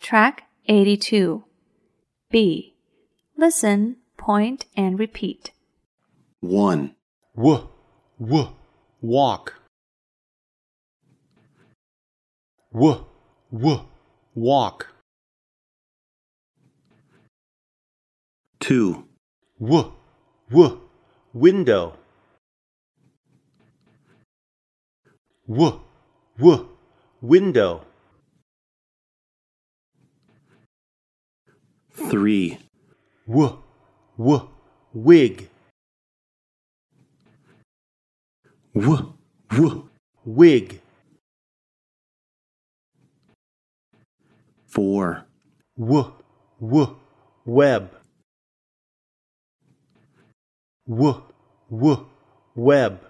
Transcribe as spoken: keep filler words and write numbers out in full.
Track eighty-two. B. Listen, point, and repeat. one. W, w, walk. W, w, walk. two. W, w, window. W, w, window. three. W, w, wig. W, w. Wig. four. W, w, web. W, w, web.